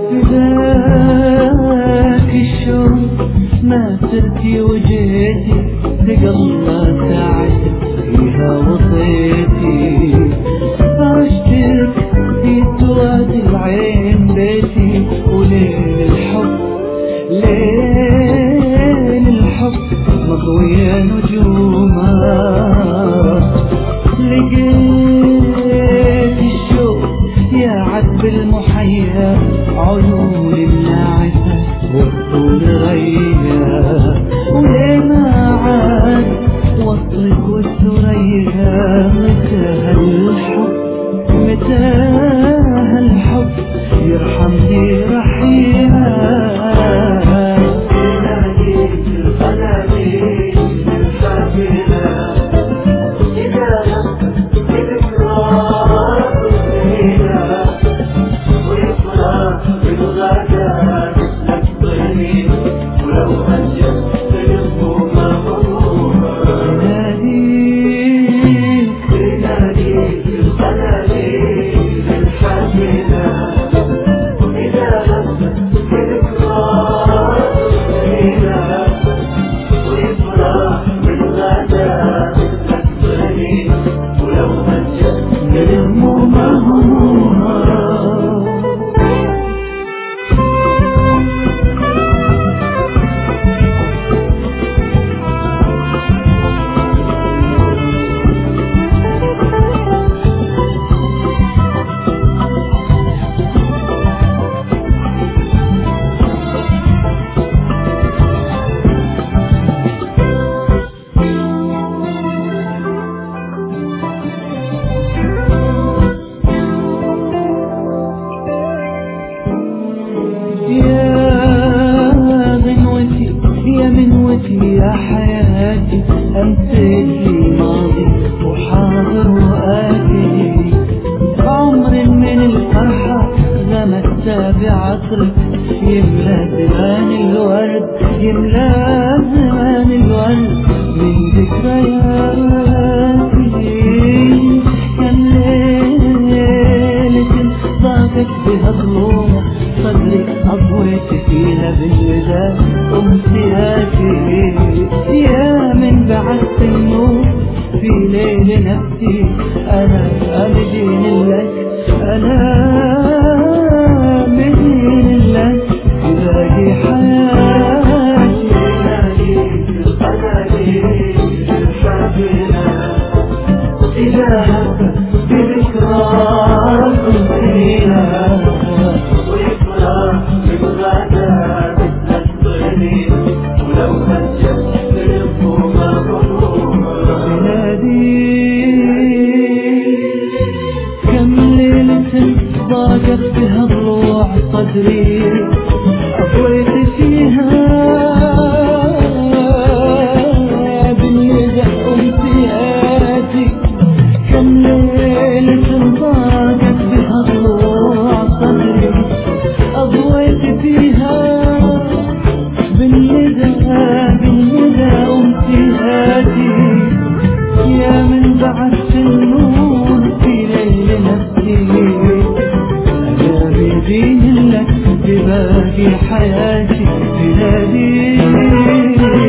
ذاك الشوق ما سرتي وجيتي تقلى ساعتك فيها وصيتي فرشتك في سواد العين بيتي وليل الحب ليل الحب مضوية نجومها لقيت الشوق يا عذب المحيا عيون الناعسة والطول غيا ولما عاد وصلك والثريا متى هالحب متى هالحب يرحمني رحيما يا حياتي أمسك لي ماضي وحاضر وآتي عمر من الفرحة غمست بعطرك يملى زمان الورد يملى زمان الورد من ذكرياتي كم ليلة ضاقت بها ضلوع صدري أضويت فيها بالوداد أمسياتي يا من بعثت النور في ليل نفسي أنا مدين لك أنا مدين لك باقي حياتي إذا بذكراك فينا ضاقت بها ضلوع صدري أطويت فيها بالندى أمسياتي كم ليلة ضاقت بها ضلوع صدري أضويت فيها بالندى أمسياتي يا من بعثت النور في ليل نفسي بدين لك بباقي حياتي بلادي